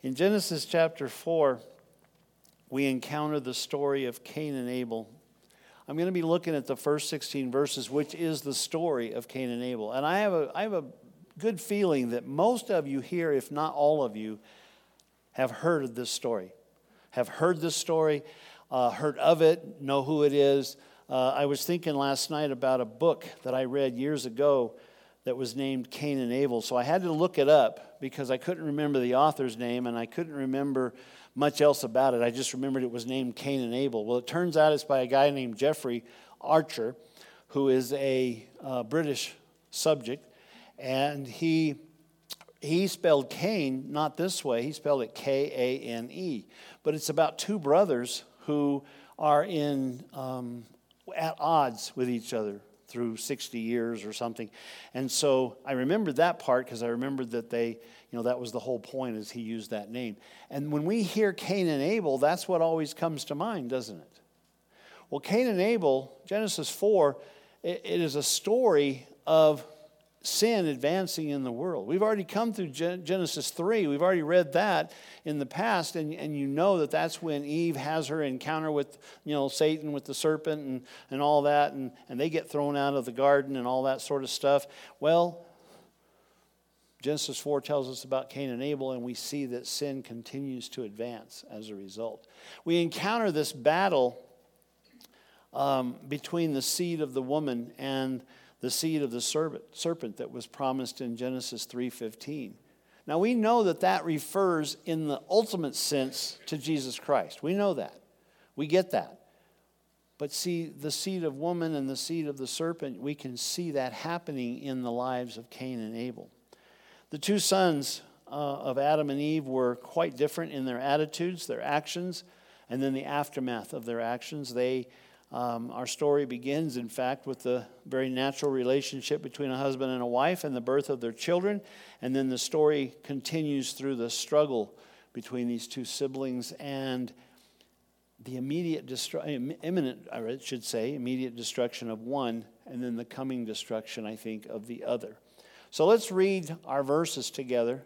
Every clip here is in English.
In Genesis chapter 4, we encounter the story of Cain and Abel. I'm going to be looking at the first 16 verses, which is the story of Cain and Abel. And I have a good feeling that most of you here, if not all of you, have heard of this story. Have heard this story, heard of it, know who it is. I was thinking last night about a book that I read years ago that was named Cain and Abel. So I had to look it up because I couldn't remember the author's name and I couldn't remember much else about it. I just remembered it was named Cain and Abel. Well, it turns out it's by a guy named Jeffrey Archer, who is a British subject. And he spelled Cain not this way. He spelled it Kane. But it's about two brothers who are at odds with each other through 60 years or something. And so I remembered that part because I remembered that that was the whole point, is he used that name. And when we hear Cain and Abel, that's what always comes to mind, doesn't it? Well, Cain and Abel, Genesis 4, it is a story of sin advancing in the world. We've already come through Genesis 3. We've already read that in the past, and you know that that's when Eve has her encounter with Satan, with the serpent and all that, and they get thrown out of the garden and all that sort of stuff. Well, Genesis 4 tells us about Cain and Abel, and we see that sin continues to advance as a result. We encounter this battle between the seed of the woman and the seed of the serpent that was promised in Genesis 3:15. Now we know that refers in the ultimate sense to Jesus Christ. We know that. We get that. But see, the seed of woman and the seed of the serpent, we can see that happening in the lives of Cain and Abel. The two sons of Adam and Eve were quite different in their attitudes, their actions, and then the aftermath of their actions. Our story begins, in fact, with the very natural relationship between a husband and a wife and the birth of their children. And then the story continues through the struggle between these two siblings and the immediate destruction of one, and then the coming destruction, I think, of the other. So let's read our verses together.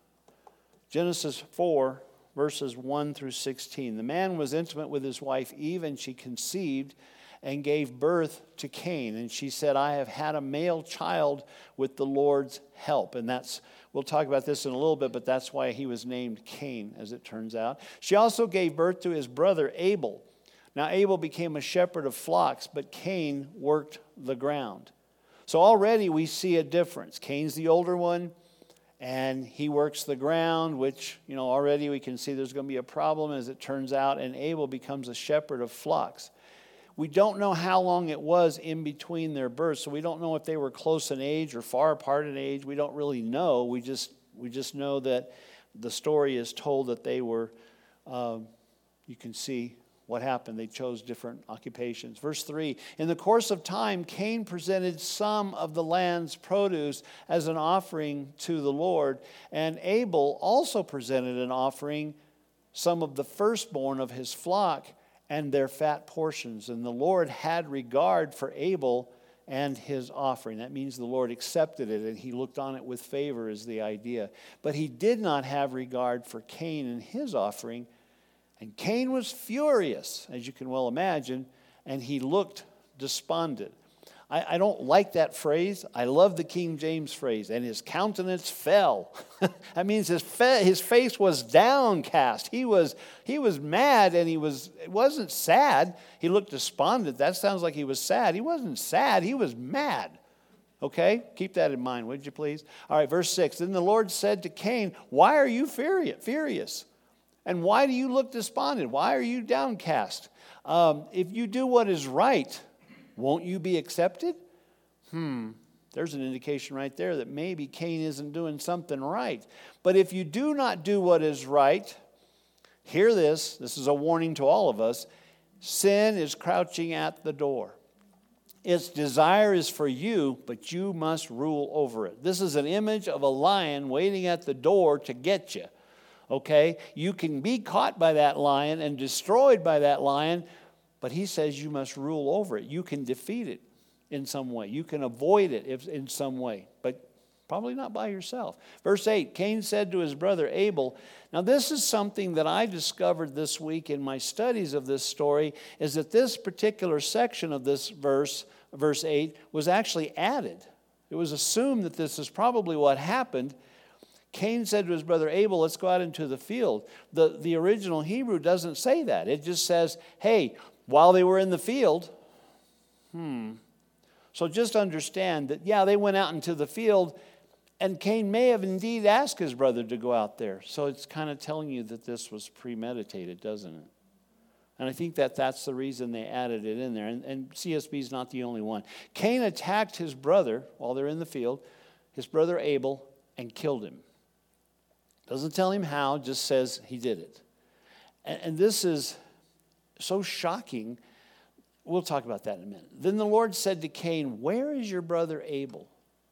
Genesis 4, verses 1 through 16. The man was intimate with his wife Eve, and she conceived and gave birth to Cain. And she said, I have had a male child with the Lord's help. And we'll talk about this in a little bit, but that's why he was named Cain, as it turns out. She also gave birth to his brother Abel. Now Abel became a shepherd of flocks, but Cain worked the ground. So already we see a difference. Cain's the older one, and he works the ground, which, already we can see there's going to be a problem as it turns out, and Abel becomes a shepherd of flocks. We don't know how long it was in between their births, so we don't know if they were close in age or far apart in age. We don't really know. We just know that the story is told that they were, you can see what happened. They chose different occupations. Verse 3, in the course of time, Cain presented some of the land's produce as an offering to the Lord, and Abel also presented an offering, some of the firstborn of his flock and their fat portions. And the Lord had regard for Abel and his offering. That means the Lord accepted it, and he looked on it with favor, is the idea. But he did not have regard for Cain and his offering. And Cain was furious, as you can well imagine, and he looked despondent. I don't like that phrase. I love the King James phrase, and his countenance fell. That means his face was downcast. He was mad, and it wasn't sad. He looked despondent. That sounds like he was sad. He wasn't sad. He was mad. Okay? Keep that in mind, would you please? All right, verse 6. Then the Lord said to Cain, why are you furious? And why do you look despondent? Why are you downcast? If you do what is right, won't you be accepted? There's an indication right there that maybe Cain isn't doing something right. But if you do not do what is right, hear this. This is a warning to all of us. Sin is crouching at the door. Its desire is for you, but you must rule over it. This is an image of a lion waiting at the door to get you. Okay? You can be caught by that lion and destroyed by that lion, but he says you must rule over it. You can defeat it in some way. You can avoid it in some way, but Probably not by yourself. Verse 8, Cain said to his brother Abel. Now this is something that I discovered this week in my studies of this story, is that this particular section of this verse 8, was actually added. It was assumed that this is probably what happened. Cain said to his brother Abel, let's go out into the field. The original Hebrew doesn't say that. It just says, hey, while they were in the field. So just understand that, yeah, they went out into the field, and Cain may have indeed asked his brother to go out there. So it's kind of telling you that this was premeditated, doesn't it? And I think that that's the reason they added it in there. And CSB is not the only one. Cain attacked his brother while they're in the field, his brother Abel, and killed him. Doesn't tell him how, just says he did it. And this is so shocking. We'll talk about that in a minute. Then the Lord said to Cain, where is your brother Abel?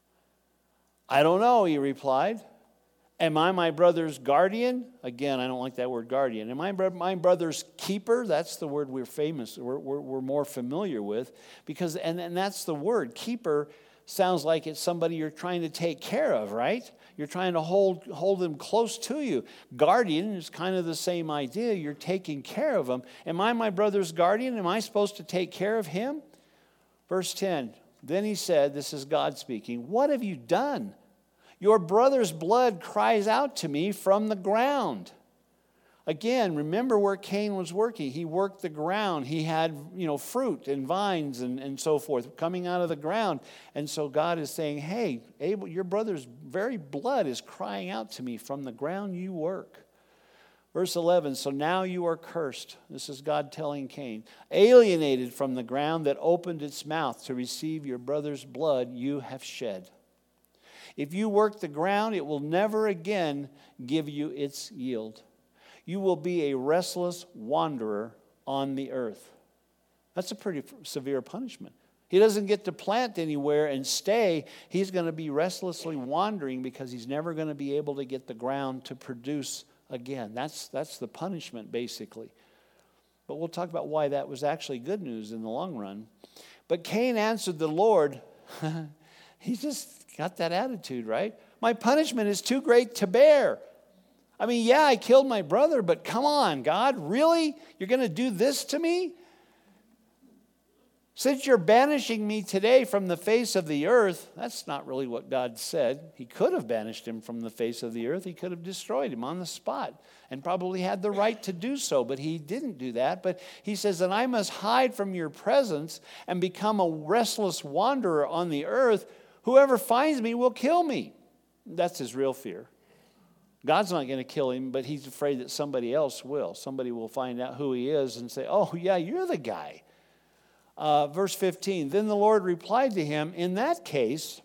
I don't know, he replied. Am I my brother's guardian? Again, I don't like that word guardian. Am I my brother's keeper? That's the word we're more familiar with. Because, and that's the word. Keeper sounds like it's somebody you're trying to take care of, right? You're trying to hold them close to you. Guardian is kind of the same idea. You're taking care of them. Am I my brother's guardian? Am I supposed to take care of him? Verse 10, then he said, this is God speaking, what have you done? Your brother's blood cries out to me from the ground. Again, remember where Cain was working. He worked the ground. He had, fruit and vines and so forth coming out of the ground. And so God is saying, hey, Abel, your brother's very blood is crying out to me from the ground you work. Verse 11, so now you are cursed. This is God telling Cain. Alienated from the ground that opened its mouth to receive your brother's blood you have shed. If you work the ground, it will never again give you its yield. You will be a restless wanderer on the earth. That's a pretty severe punishment. He doesn't get to plant anywhere and stay. He's going to be restlessly wandering because he's never going to be able to get the ground to produce again. That's the punishment, basically. But we'll talk about why that was actually good news in the long run. But Cain answered the Lord. He just got that attitude, right? My punishment is too great to bear. I mean, yeah, I killed my brother, but come on, God, really? You're going to do this to me? Since you're banishing me today from the face of the earth, that's not really what God said. He could have banished him from the face of the earth. He could have destroyed him on the spot and probably had the right to do so, but he didn't do that. But he says that I must hide from your presence and become a restless wanderer on the earth. Whoever finds me will kill me. That's his real fear. God's not going to kill him, but he's afraid that somebody else will. Somebody will find out who he is and say, oh, yeah, you're the guy. Verse 15, then the Lord replied to him, in that case,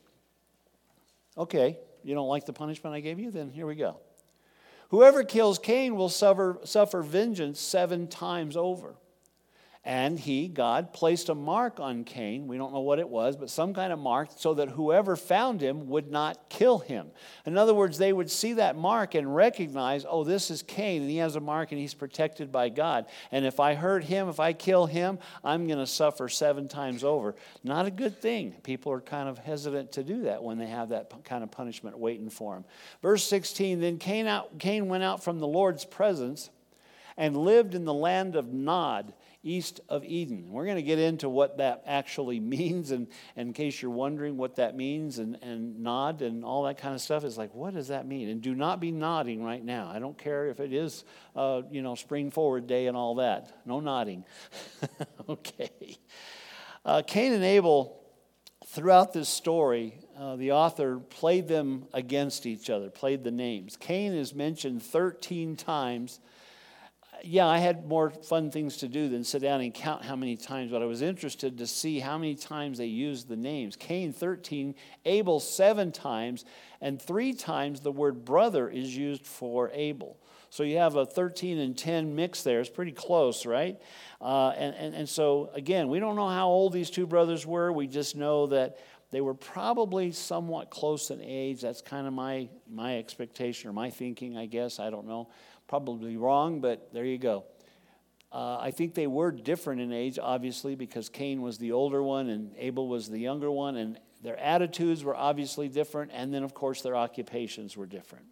okay, you don't like the punishment I gave you? Then here we go. Whoever kills Cain will suffer vengeance 7 times over. And he, God, placed a mark on Cain. We don't know what it was, but some kind of mark so that whoever found him would not kill him. In other words, they would see that mark and recognize, oh, this is Cain, and he has a mark and he's protected by God. And if I hurt him, if I kill him, I'm going to suffer 7 times over. Not a good thing. People are kind of hesitant to do that when they have that kind of punishment waiting for them. Verse 16, then Cain went out from the Lord's presence and lived in the land of Nod, east of Eden. We're going to get into what that actually means, and in case you're wondering what that means, and nod and all that kind of stuff, is like, what does that mean? And do not be nodding right now. I don't care if it is, spring forward day and all that. No nodding. Okay. Cain and Abel, throughout this story, the author played them against each other, played the names. Cain is mentioned 13 times. Yeah, I had more fun things to do than sit down and count how many times, but I was interested to see how many times they used the names. Cain 13, Abel 7 times, and 3 times the word brother is used for Abel. So you have a 13 and 10 mix there. It's pretty close, right? And so, again, we don't know how old these 2 brothers were. We just know that they were probably somewhat close in age. That's kind of my expectation or my thinking, I guess. I don't know. Probably wrong, but there you go. I think they were different in age, obviously, because Cain was the older one and Abel was the younger one, and Their attitudes were obviously different, and then, of course, their occupations were different.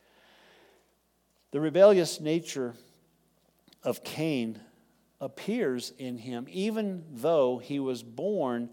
The rebellious nature of Cain appears in him, even though he was born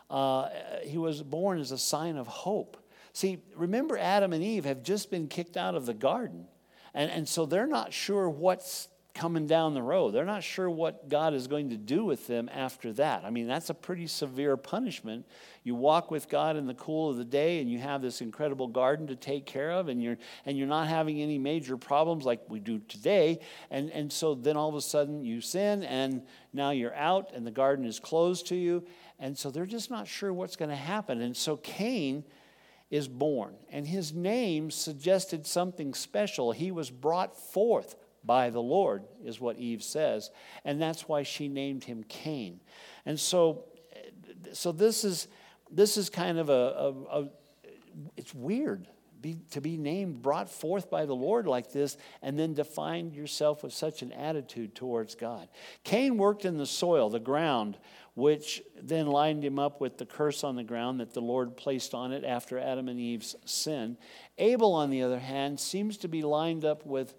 as a sign of hope. See, remember, Adam and Eve have just been kicked out of the garden, and so they're not sure what's coming down the road. They're not sure what God is going to do with them after that. I mean, that's a pretty severe punishment. You walk with God in the cool of the day, and you have this incredible garden to take care of, and you're not having any major problems like we do today. And so then all of a sudden you sin, and now you're out, and the garden is closed to you. And so they're just not sure what's going to happen. And so Cain is born, and his name suggested something special. He was brought forth by the Lord, is what Eve says, and that's why she named him Cain. And so this is kind of it's weird to be named, brought forth by the Lord like this, and then to find yourself with such an attitude towards God. Cain worked in the soil, the ground, which then lined him up with the curse on the ground that the Lord placed on it after Adam and Eve's sin. Abel, on the other hand, seems to be lined up with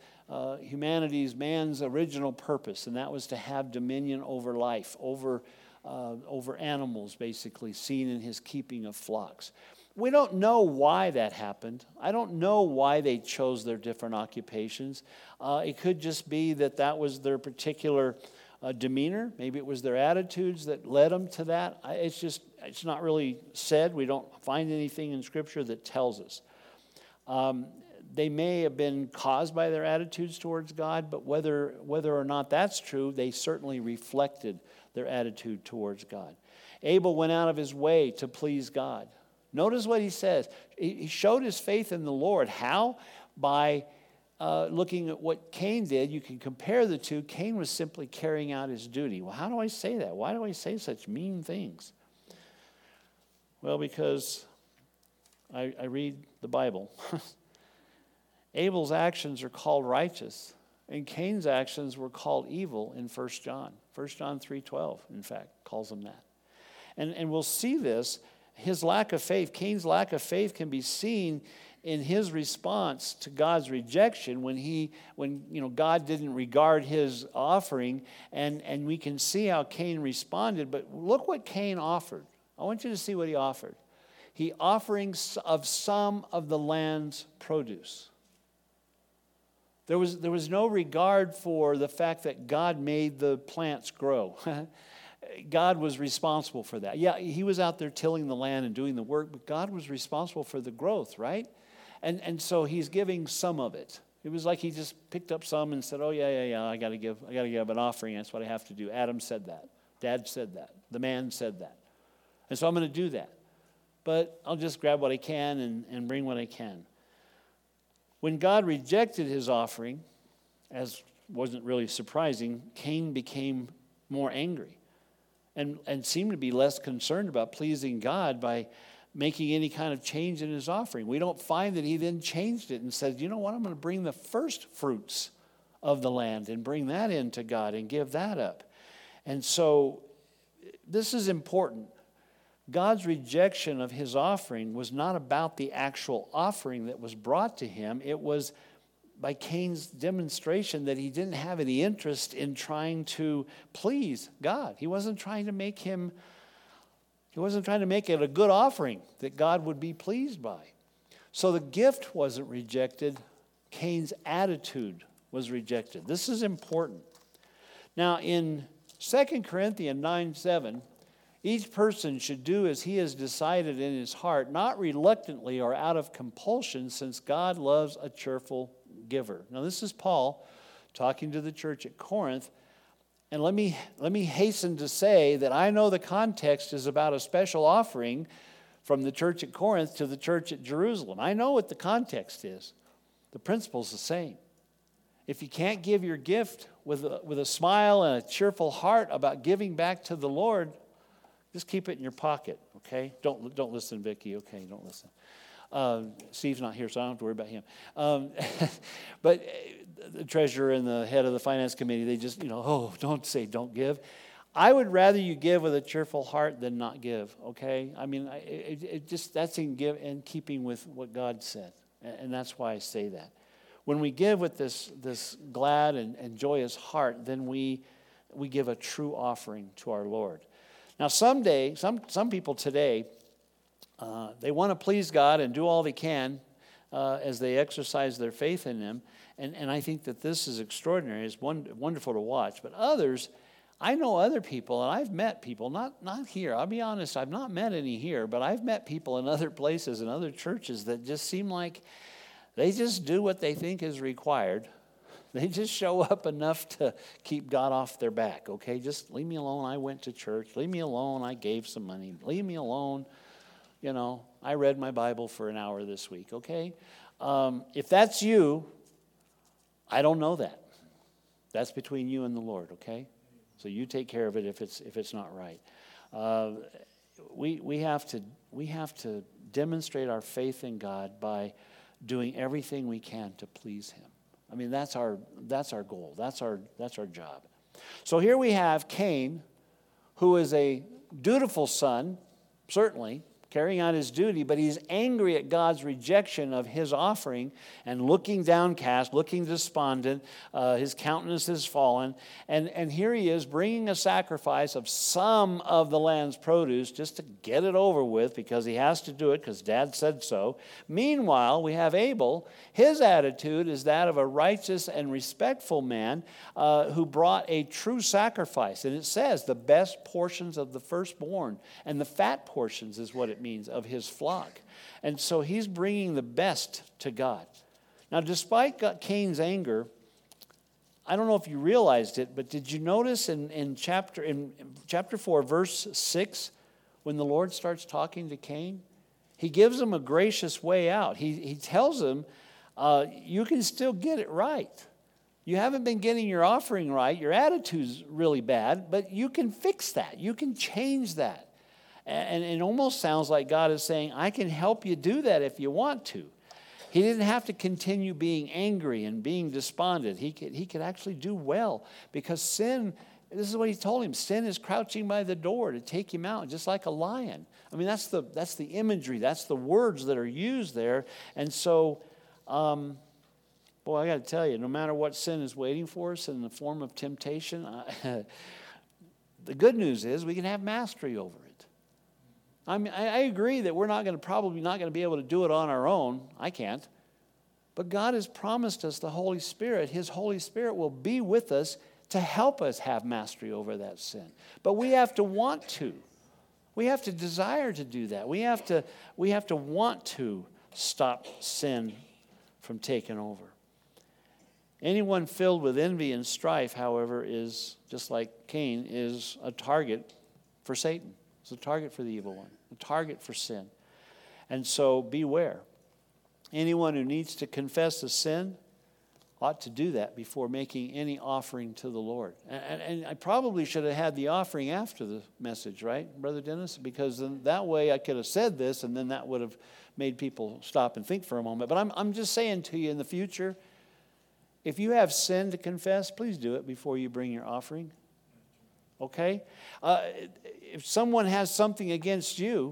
man's original purpose, and that was to have dominion over life, over animals, basically, seen in his keeping of flocks. We don't know why that happened. I don't know why they chose their different occupations. It could just be that was their particular demeanor. Maybe it was their attitudes that led them to that. It's not really said. We don't find anything in Scripture that tells us. They may have been caused by their attitudes towards God, but whether or not that's true, they certainly reflected their attitude towards God. Abel went out of his way to please God. Notice what he says. He showed his faith in the Lord. How? By looking at what Cain did. You can compare the two. Cain was simply carrying out his duty. Well, how do I say that? Why do I say such mean things? Well, because I read the Bible. Abel's actions are called righteous, and Cain's actions were called evil in 1 John. 1 John 3:12, in fact, calls them that. And we'll see this. His lack of faith, Cain's lack of faith, can be seen in his response to God's rejection when God didn't regard his offering, and we can see how Cain responded. But look what Cain offered. I want you to see what he offered. He offerings of some of the land's produce. There was no regard for the fact that God made the plants grow. God was responsible for that. Yeah, he was out there tilling the land and doing the work, but God was responsible for the growth, right? And so he's giving some of it. It was like he just picked up some and said, "Oh yeah, I got to give an offering. That's what I have to do." Adam said that. Dad said that. The man said that. And so I'm going to do that. But I'll just grab what I can and bring what I can. When God rejected his offering, as wasn't really surprising, Cain became more angry and seemed to be less concerned about pleasing God by making any kind of change in his offering. We don't find that he then changed it and said, "You know what, I'm going to bring the first fruits of the land and bring that into God and give that up." And so this is important. God's rejection of his offering was not about the actual offering that was brought to him. It was by Cain's demonstration that he didn't have any interest in trying to please God. He wasn't trying to make it a good offering that God would be pleased by. So the gift wasn't rejected. Cain's attitude was rejected. This is important. Now in 2 Corinthians 9:7, each person should do as he has decided in his heart, not reluctantly or out of compulsion, since God loves a cheerful giver. Now this is Paul talking to the church at Corinth. And let me hasten to say that I know the context is about a special offering from the church at Corinth to the church at Jerusalem. I know what the context is. The principle's the same. If you can't give your gift with a smile and a cheerful heart about giving back to the Lord, just keep it in your pocket, okay? Don't listen, Vicki. Okay, don't listen. Steve's not here, so I don't have to worry about him. But the treasurer and the head of the finance committee, they just, don't say don't give. I would rather you give with a cheerful heart than not give, okay? I mean, that's in keeping with what God said, and that's why I say that. When we give with this glad and joyous heart, then we give a true offering to our Lord. Now, some people today, they want to please God and do all they can as they exercise their faith in Him, and I think that this is extraordinary. It's wonderful to watch. But others, I know other people, and I've met people, not here. I'll be honest, I've not met any here, but I've met people in other places and other churches that just seem like they just do what they think is required. They just show up enough to keep God off their back, okay? Just leave me alone. I went to church. Leave me alone. I gave some money. Leave me alone. You know, I read my Bible for an hour this week, okay? If that's you, I don't know that. That's between you and the Lord, okay? So you take care of it if it's not right. We have to demonstrate our faith in God by doing everything we can to please Him. I mean, that's our goal. That's our job. So here we have Cain, who is a dutiful son, certainly, carrying out his duty, but he's angry at God's rejection of his offering and looking downcast, looking despondent. His countenance is fallen. And here he is bringing a sacrifice of some of the land's produce just to get it over with because he has to do it because Dad said so. Meanwhile, we have Abel. His attitude is that of a righteous and respectful man who brought a true sacrifice. And it says the best portions of the firstborn, and the fat portions is what it means, of his flock. And so he's bringing the best to God. Now, despite Cain's anger, I don't know if you realized it, but did you notice in chapter 4, verse 6, when the Lord starts talking to Cain, He gives him a gracious way out. He tells him, you can still get it right. You haven't been getting your offering right. Your attitude's really bad, but you can fix that. You can change that. And it almost sounds like God is saying, I can help you do that if you want to. He didn't have to continue being angry and being despondent. He could actually do well because sin, this is what He told him, sin is crouching by the door to take him out, just like a lion. I mean, that's the imagery, that's the words that are used there. And so, boy, I got to tell you, no matter what sin is waiting for us in the form of temptation, the good news is we can have mastery over it. I mean, I agree that we're probably not going to be able to do it on our own. I can't. But God has promised us the Holy Spirit. His Holy Spirit will be with us to help us have mastery over that sin. But we have to want to. We have to desire to do that. We have to want to stop sin from taking over. Anyone filled with envy and strife, however, is, just like Cain, is a target for Satan. It's a target for the evil one, a target for sin. And so beware. Anyone who needs to confess a sin ought to do that before making any offering to the Lord. And I probably should have had the offering after the message, right, Brother Dennis? Because then that way I could have said this, and then that would have made people stop and think for a moment. But I'm just saying to you in the future, if you have sin to confess, please do it before you bring your offering. Okay? If someone has something against you,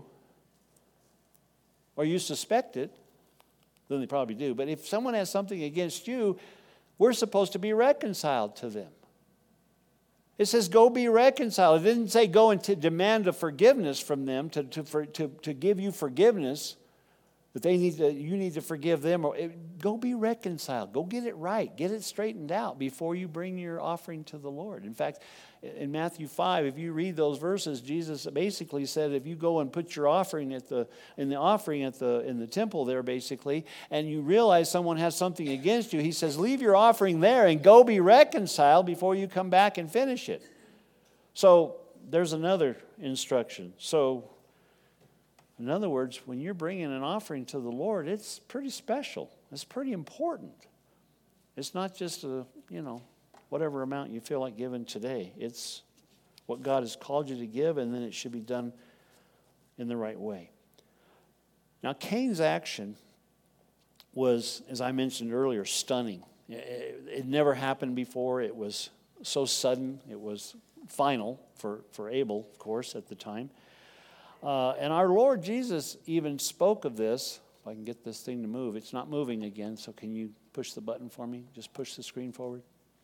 or you suspect it, then they probably do. But if someone has something against you, we're supposed to be reconciled to them. It says, go be reconciled. It didn't say go and demand a forgiveness from them to give you forgiveness. That you need to forgive them. Go be reconciled. Go get it right. Get it straightened out before you bring your offering to the Lord. In fact, in Matthew 5, if you read those verses, Jesus basically said, if you go and put your offering in the temple there, basically, and you realize someone has something against you, He says, leave your offering there and go be reconciled before you come back and finish it. So there's another instruction. So, in other words, when you're bringing an offering to the Lord, it's pretty special. It's pretty important. It's not just whatever amount you feel like giving today. It's what God has called you to give, and then it should be done in the right way. Now, Cain's action was, as I mentioned earlier, stunning. It never happened before. It was so sudden. It was final for Abel, of course, at the time. And our Lord Jesus even spoke of this. If I can get this thing to move. It's not moving again, so can you push the button for me? Just push the screen forward.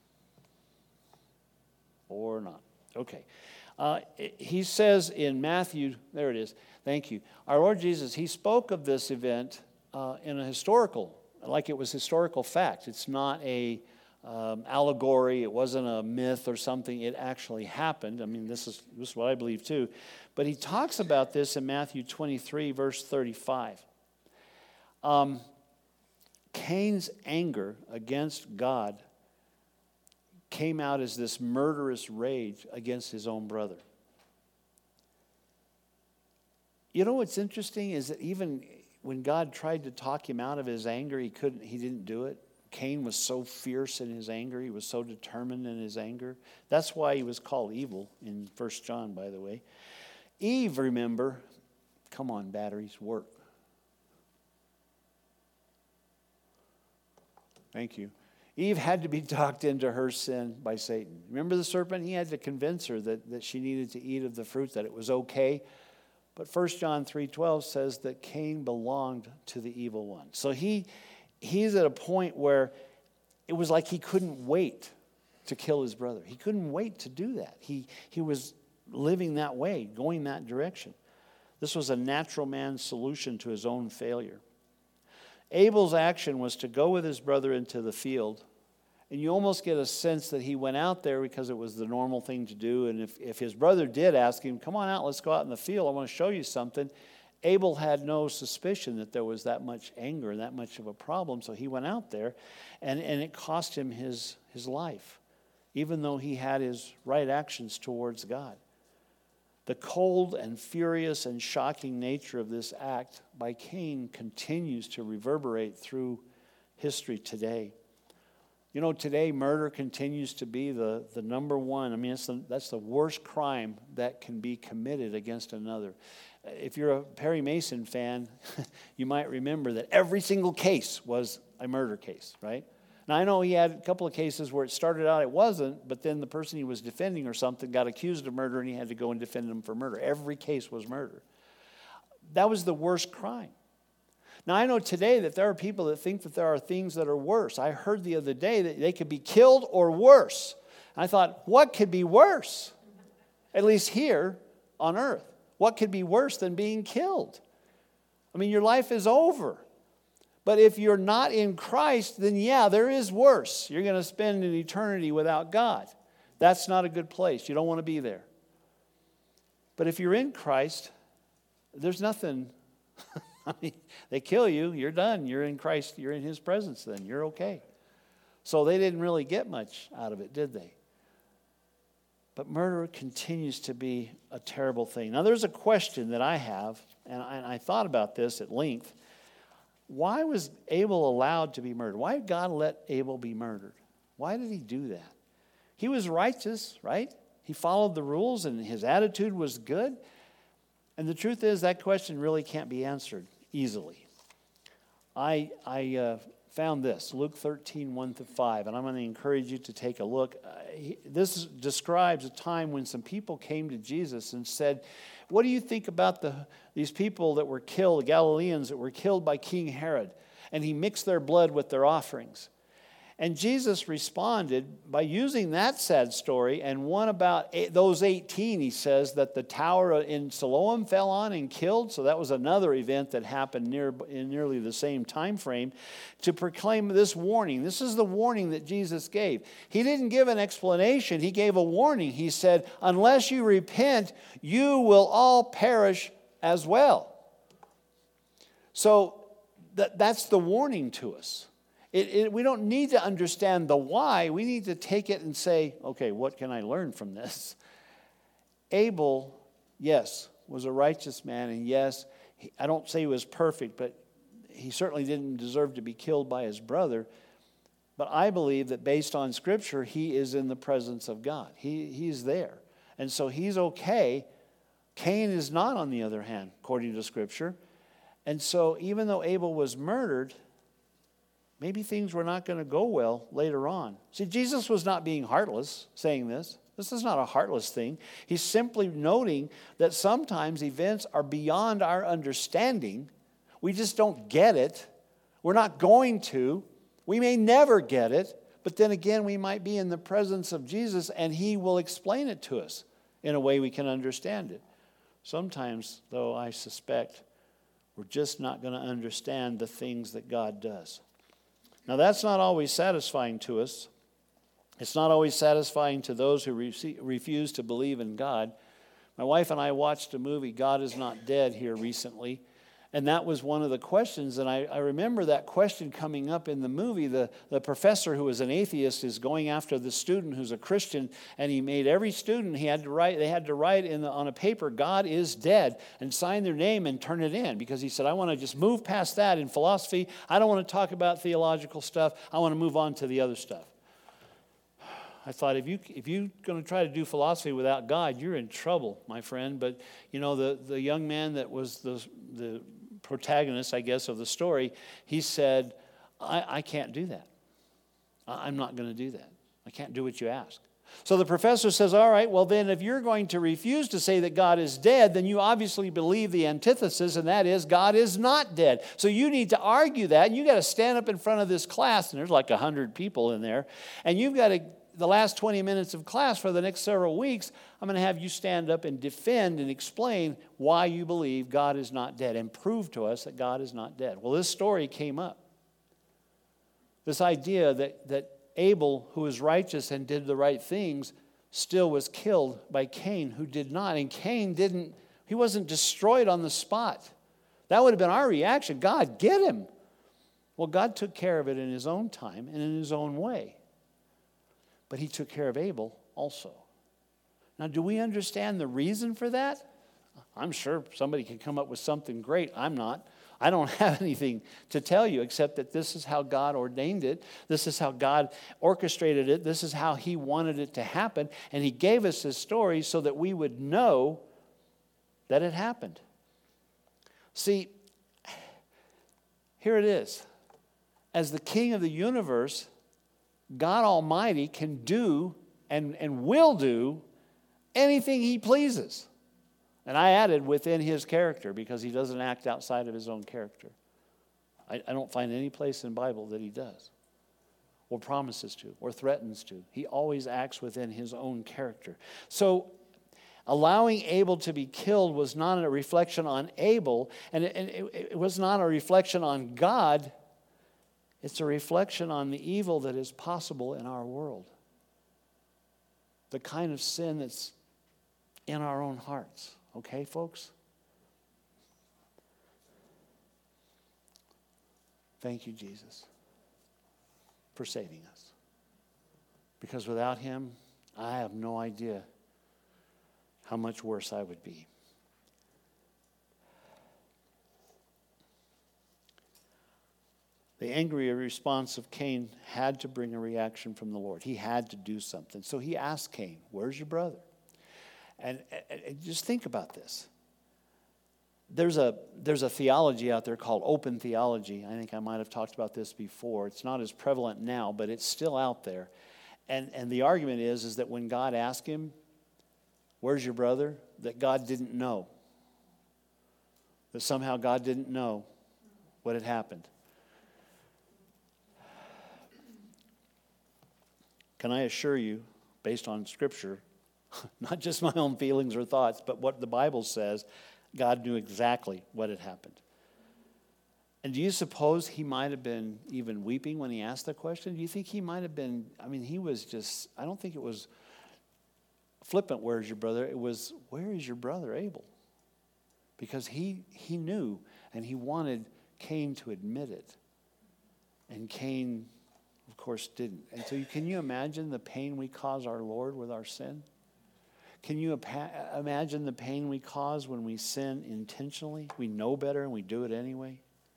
Or not. Okay. He says in Matthew, there it is. Thank you. Our Lord Jesus, he spoke of this event in a historical, like it was historical fact. It's not a allegory. It wasn't a myth or something. It actually happened. I mean, this is what I believe too. But he talks about this in Matthew 23, verse 35. Cain's anger against God came out as this murderous rage against his own brother. You know what's interesting is that even when God tried to talk him out of his anger, he didn't do it. Cain was so fierce in his anger. He was so determined in his anger. That's why he was called evil in 1 John, by the way. Eve, remember, come on, batteries, work. Thank you. Eve had to be talked into her sin by Satan. Remember the serpent? He had to convince her that she needed to eat of the fruit, that it was okay. But 1 John 3:12 says that Cain belonged to the evil one. So he's at a point where it was like he couldn't wait to kill his brother. He couldn't wait to do that. He was living that way, going that direction. This was a natural man's solution to his own failure. Abel's action was to go with his brother into the field. And you almost get a sense that he went out there because it was the normal thing to do. And if his brother did ask him, come on out, let's go out in the field, I want to show you something, Abel had no suspicion that there was that much anger and that much of a problem. So he went out there, and it cost him his life, even though he had his right actions towards God. The cold and furious and shocking nature of this act by Cain continues to reverberate through history today. You know, today murder continues to be the number one. I mean, that's the worst crime that can be committed against another. If you're a Perry Mason fan, you might remember that every single case was a murder case, right? Now, I know he had a couple of cases where it started out it wasn't, but then the person he was defending or something got accused of murder and he had to go and defend him for murder. Every case was murder. That was the worst crime. Now, I know today that there are people that think that there are things that are worse. I heard the other day that they could be killed or worse. I thought, what could be worse? At least here on earth. What could be worse than being killed? I mean, your life is over. But if you're not in Christ, then yeah, there is worse. You're going to spend an eternity without God. That's not a good place. You don't want to be there. But if you're in Christ, there's nothing. I mean, they kill you, you're done. You're in Christ, you're in His presence then. You're okay. So they didn't really get much out of it, did they? But murder continues to be a terrible thing. Now, there's a question that I have, and I thought about this at length. Why was Abel allowed to be murdered? Why did God let Abel be murdered? Why did He do that? He was righteous, right? He followed the rules and his attitude was good. And the truth is that question really can't be answered easily. I found this, Luke 13, 1-5, and I'm going to encourage you to take a look. This describes a time when some people came to Jesus and said, what do you think about these people that were killed, the Galileans that were killed by King Herod? And he mixed their blood with their offerings. And Jesus responded by using that sad story and one about those 18, he says, that the tower in Siloam fell on and killed. So that was another event that happened in nearly the same time frame to proclaim this warning. This is the warning that Jesus gave. He didn't give an explanation. He gave a warning. He said, unless you repent, you will all perish as well. So that's the warning to us. We don't need to understand the why. We need to take it and say, okay, what can I learn from this? Abel, yes, was a righteous man. And yes, I don't say he was perfect, but he certainly didn't deserve to be killed by his brother. But I believe that based on Scripture, he is in the presence of God. He's there. And so he's okay. Cain is not, on the other hand, according to Scripture. And so even though Abel was murdered, maybe things were not going to go well later on. See, Jesus was not being heartless saying this. This is not a heartless thing. He's simply noting that sometimes events are beyond our understanding. We just don't get it. We're not going to. We may never get it. But then again, we might be in the presence of Jesus and He will explain it to us in a way we can understand it. Sometimes, though, I suspect we're just not going to understand the things that God does. Now, that's not always satisfying to us. It's not always satisfying to those who refuse to believe in God. My wife and I watched a movie, God Is Not Dead, here recently. And that was one of the questions. And I remember that question coming up in the movie. The professor who was an atheist is going after the student who's a Christian. And he made every student, they had to write on a paper, God is dead, and sign their name and turn it in. Because he said, I want to just move past that in philosophy. I don't want to talk about theological stuff. I want to move on to the other stuff. I thought, if you're going to try to do philosophy without God, you're in trouble, my friend. But, the young man that was the protagonist, I guess, of the story, he said, I can't do that. I'm not going to do that. I can't do what you ask. So the professor says, all right, well then if you're going to refuse to say that God is dead, then you obviously believe the antithesis, and that is God is not dead. So you need to argue that, and you got to stand up in front of this class, and there's like 100 people in there, and you've got to, the last 20 minutes of class for the next several weeks, I'm going to have you stand up and defend and explain why you believe God is not dead and prove to us that God is not dead. Well, this story came up. This idea that Abel, who was righteous and did the right things, still was killed by Cain, who did not. And Cain he wasn't destroyed on the spot. That would have been our reaction. God, get him. Well, God took care of it in His own time and in His own way. But He took care of Abel also. Now, do we understand the reason for that? I'm sure somebody can come up with something great. I'm not. I don't have anything to tell you except that this is how God ordained it. This is how God orchestrated it. This is how He wanted it to happen. And He gave us this story so that we would know that it happened. See, here it is. As the King of the universe, God Almighty can do and will do anything He pleases. And I added within His character, because He doesn't act outside of His own character. I don't find any place in the Bible that He does, or promises to, or threatens to. He always acts within His own character. So allowing Abel to be killed was not a reflection on Abel, and it was not a reflection on God. It's a reflection on the evil that is possible in our world. The kind of sin that's in our own hearts. Okay, folks? Thank you, Jesus, for saving us. Because without Him, I have no idea how much worse I would be. The angry response of Cain had to bring a reaction from the Lord. He had to do something. So he asked Cain, where's your brother? And just think about this. There's a theology out there called open theology. I think I might have talked about this before. It's not as prevalent now, but it's still out there. And the argument is that when God asked him, where's your brother? That God didn't know. That somehow God didn't know what had happened. Can I assure you, based on Scripture, not just my own feelings or thoughts, but what the Bible says, God knew exactly what had happened. And do you suppose he might have been even weeping when he asked the question? Do you think he might have been, he was just, I don't think it was flippant, where's your brother? It was, where is your brother Abel? Because he knew, and he wanted Cain to admit it. And Cain, of course, didn't. And so can you imagine the pain we cause our Lord with our sin? Can you imagine the pain we cause when we sin intentionally? We know better and we do it anyway.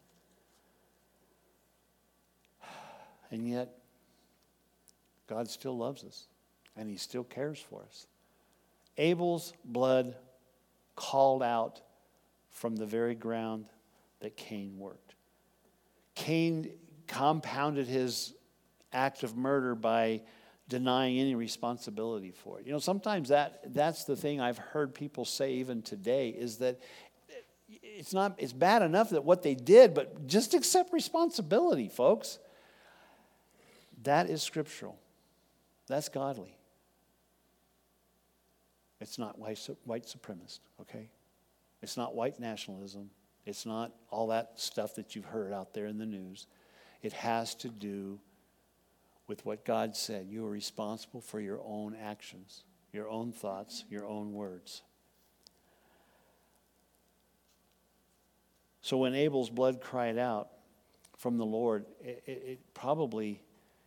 And yet, God still loves us and He still cares for us. Abel's blood called out from the very ground that Cain worked. Cain compounded his act of murder by denying any responsibility for it. Sometimes that's the thing I've heard people say even today, is that it's bad enough that what they did, but just accept responsibility, folks. That is scriptural. That's godly. It's not white supremacist, okay? It's not white nationalism. It's not all that stuff that you've heard out there in the news. It has to do with what God said. You are responsible for your own actions, your own thoughts, your own words. So when Abel's blood cried out from the Lord, it probably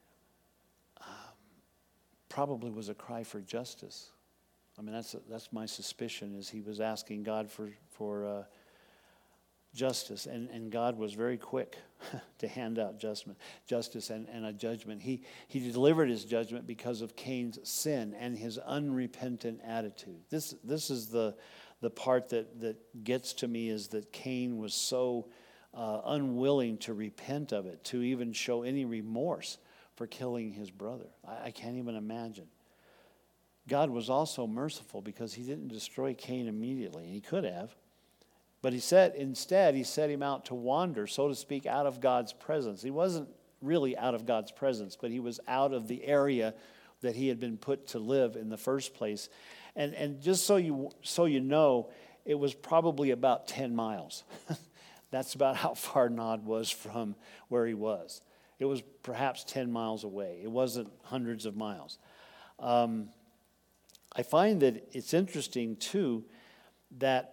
was a cry for justice. I mean, that's my suspicion, is he was asking God for justice, and God was very quick to hand out justice and a judgment. He delivered his judgment because of Cain's sin and his unrepentant attitude. This is the part that gets to me, is that Cain was so unwilling to repent of it, to even show any remorse for killing his brother. I can't even imagine. God was also merciful because he didn't destroy Cain immediately. He could have. But instead he set him out to wander, so to speak, out of God's presence. He wasn't really out of God's presence, but he was out of the area that he had been put to live in the first place. And just so you know, it was probably about 10 miles. That's about how far Nod was from where he was. It was perhaps 10 miles away. It wasn't hundreds of miles. I find that it's interesting, too, that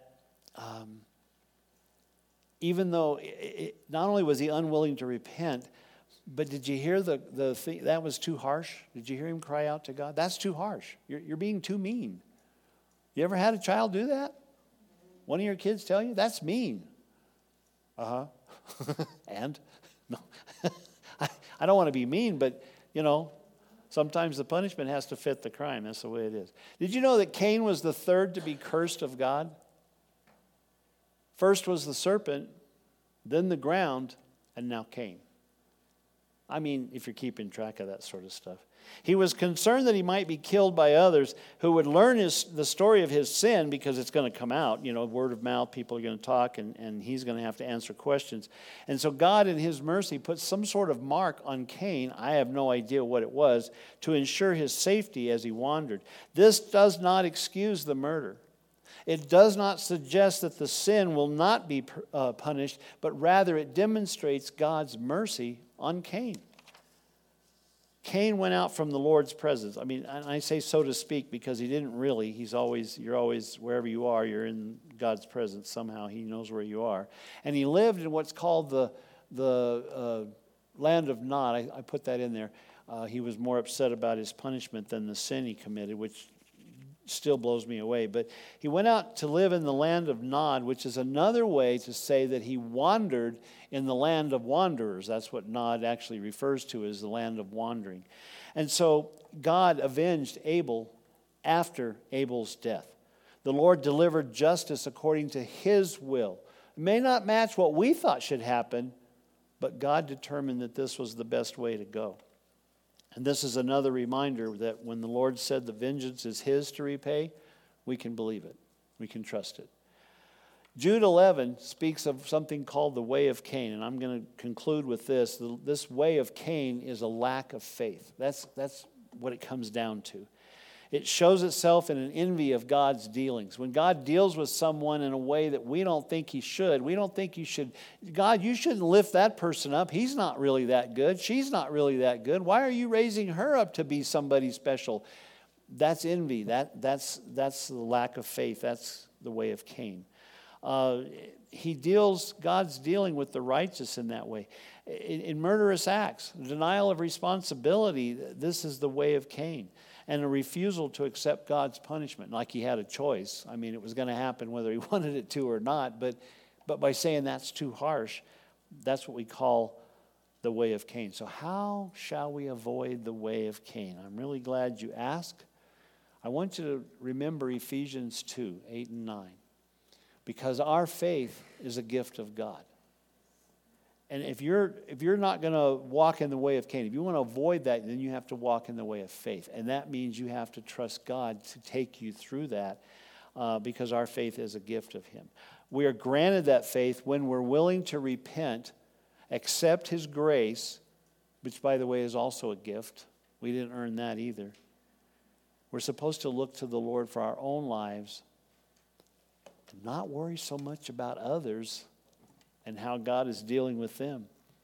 even though not only was he unwilling to repent, but did you hear the thing? That was too harsh? Did you hear him cry out to God? That's too harsh. You're being too mean. You ever had a child do that? One of your kids tell you? That's mean. Uh-huh. And? No. I don't want to be mean, but, sometimes the punishment has to fit the crime. That's the way it is. Did you know that Cain was the third to be cursed of God? First was the serpent, then the ground, and now Cain. I mean, if you're keeping track of that sort of stuff. He was concerned that he might be killed by others who would learn the story of his sin, because it's going to come out. Word of mouth, people are going to talk, and he's going to have to answer questions. And so God, in his mercy, put some sort of mark on Cain, I have no idea what it was, to ensure his safety as he wandered. This does not excuse the murder. It does not suggest that the sin will not be punished, but rather it demonstrates God's mercy on Cain. Cain went out from the Lord's presence. I mean, I say so to speak because he didn't really. You're always, wherever you are, you're in God's presence somehow. He knows where you are. And he lived in what's called the land of Nod. I put that in there. He was more upset about his punishment than the sin he committed, which still blows me away. But he went out to live in the land of Nod, which is another way to say that he wandered in the land of wanderers. That's what Nod actually refers to, as the land of wandering. And so God avenged Abel after Abel's death. The Lord delivered justice according to his will. It may not match what we thought should happen, but God determined that this was the best way to go. And this is another reminder that when the Lord said the vengeance is his to repay, we can believe it. We can trust it. Jude 11 speaks of something called the way of Cain, and I'm going to conclude with this. This way of Cain is a lack of faith. That's what it comes down to. It shows itself in an envy of God's dealings. When God deals with someone in a way that we don't think he should, we don't think you should, God, you shouldn't lift that person up. He's not really that good. She's not really that good. Why are you raising her up to be somebody special? That's envy. That's the lack of faith. That's the way of Cain. God's dealing with the righteous in that way. In murderous acts, denial of responsibility, this is the way of Cain. And a refusal to accept God's punishment, like he had a choice. I mean, it was going to happen whether he wanted it to or not, but by saying that's too harsh, that's what we call the way of Cain. So how shall we avoid the way of Cain? I'm really glad you asked. I want you to remember Ephesians 2, 8 and 9, because our faith is a gift of God. And if you're not going to walk in the way of Cain, if you want to avoid that, then you have to walk in the way of faith. And that means you have to trust God to take you through that because our faith is a gift of him. We are granted that faith when we're willing to repent, accept his grace, which, by the way, is also a gift. We didn't earn that either. We're supposed to look to the Lord for our own lives and not worry so much about others and how God is dealing with them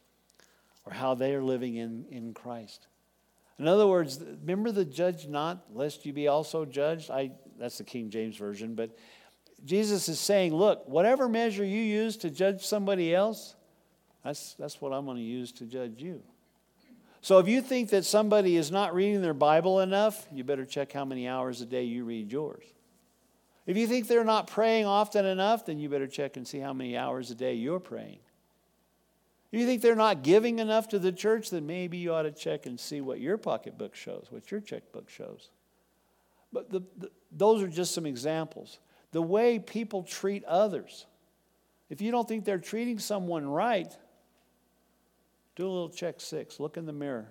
or how they are living in Christ. In other words, remember the judge not, lest you be also judged? That's the King James Version, but Jesus is saying, look, whatever measure you use to judge somebody else, that's what I'm going to use to judge you. So if you think that somebody is not reading their Bible enough, you better check how many hours a day you read yours. If you think they're not praying often enough, then you better check and see how many hours a day you're praying. If you think they're not giving enough to the church, then maybe you ought to check and see what your pocketbook shows, what your checkbook shows. But those are just some examples. The way people treat others. If you don't think they're treating someone right, do a little check 6. Look in the mirror.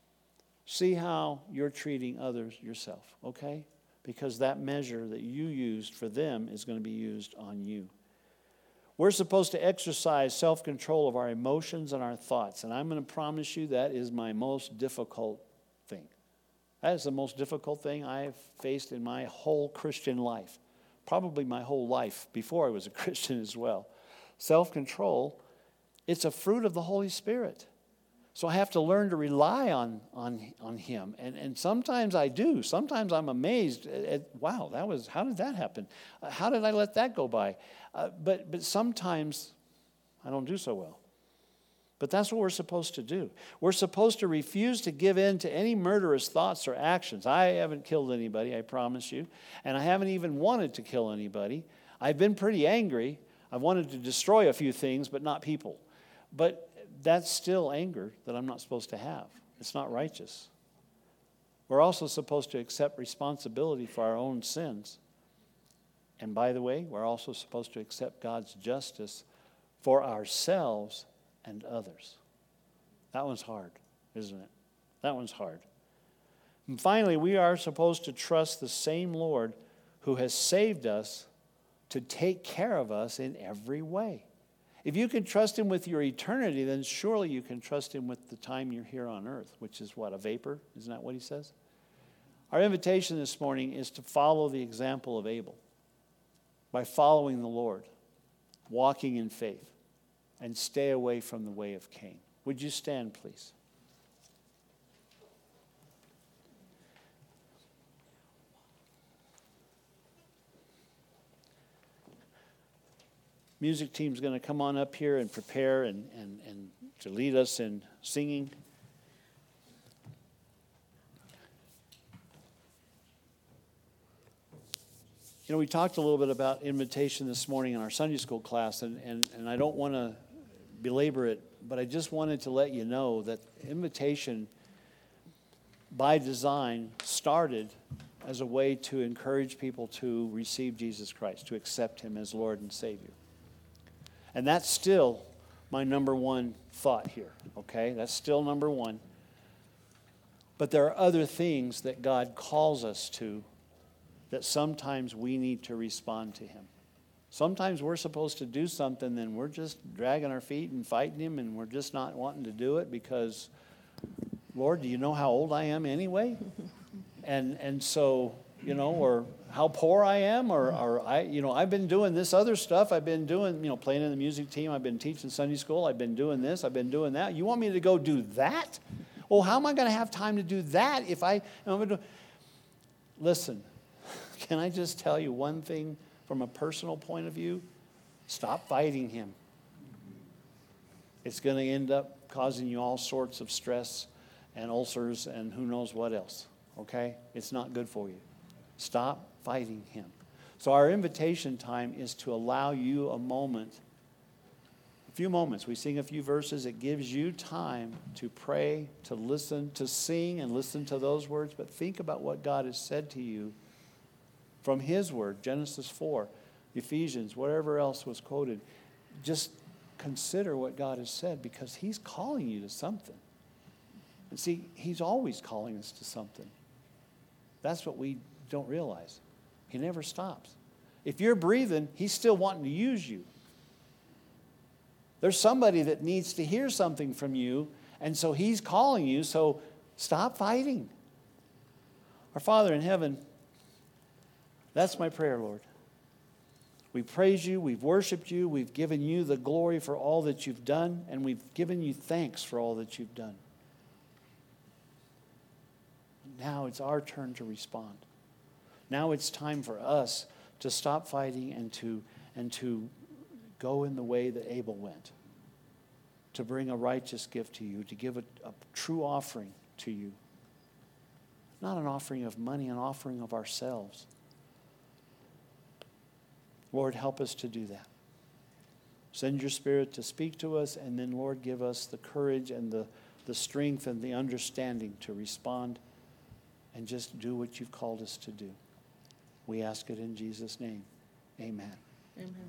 See how you're treating others yourself, okay? Because that measure that you used for them is going to be used on you. We're supposed to exercise self-control of our emotions and our thoughts. And I'm going to promise you that is my most difficult thing. That is the most difficult thing I've faced in my whole Christian life. Probably my whole life before I was a Christian as well. Self-control, it's a fruit of the Holy Spirit. So I have to learn to rely on him. And sometimes I do. Sometimes I'm amazed at wow, how did that happen? How did I let that go by? But sometimes I don't do so well. But that's what we're supposed to do. We're supposed to refuse to give in to any murderous thoughts or actions. I haven't killed anybody, I promise you. And I haven't even wanted to kill anybody. I've been pretty angry. I've wanted to destroy a few things, but not people. But that's still anger that I'm not supposed to have. It's not righteous. We're also supposed to accept responsibility for our own sins. And by the way, we're also supposed to accept God's justice for ourselves and others. That one's hard, isn't it? That one's hard. And finally, we are supposed to trust the same Lord who has saved us to take care of us in every way. If you can trust him with your eternity, then surely you can trust him with the time you're here on earth, which is what, a vapor? Isn't that what he says? Our invitation this morning is to follow the example of Abel by following the Lord, walking in faith, and stay away from the way of Cain. Would you stand, please? Music team's going to come on up here and prepare and to lead us in singing. You know, we talked a little bit about invitation this morning in our Sunday school class, and I don't want to belabor it, but I just wanted to let you know that invitation by design started as a way to encourage people to receive Jesus Christ, to accept him as Lord and Savior. And that's still my number one thought here, okay? That's still number one. But there are other things that God calls us to that sometimes we need to respond to him. Sometimes we're supposed to do something, then we're just dragging our feet and fighting him, and we're just not wanting to do it because, Lord, do you know how old I am anyway? And so, you know, or how poor I am, or I, you know, I've been doing this other stuff. I've been doing, you know, playing in the music team. I've been teaching Sunday school. I've been doing this. I've been doing that. You want me to go do that? Well, how am I going to have time to do that if I'm going to? Listen, can I just tell you one thing from a personal point of view? Stop fighting him. It's going to end up causing you all sorts of stress and ulcers and who knows what else, okay? It's not good for you. Stop fighting him. So our invitation time is to allow you a moment, a few moments. We sing a few verses. It gives you time to pray, to listen, to sing and listen to those words, but think about what God has said to you from his word, Genesis 4, Ephesians, whatever else was quoted. Just consider what God has said, because he's calling you to something. And see, he's always calling us to something. That's what we don't realize. He never stops. If you're breathing, he's still wanting to use you. There's somebody that needs to hear something from you, and so he's calling you, so stop fighting. Our Father in heaven, that's my prayer, Lord. We praise you, we've worshiped you, we've given you the glory for all that you've done, and we've given you thanks for all that you've done. Now it's our turn to respond. Now it's time for us to stop fighting and to go in the way that Abel went, to bring a righteous gift to you, to give a true offering to you. Not an offering of money, an offering of ourselves. Lord, help us to do that. Send your Spirit to speak to us, and then, Lord, give us the courage and the strength and the understanding to respond and just do what you've called us to do. We ask it in Jesus' name. Amen. Amen.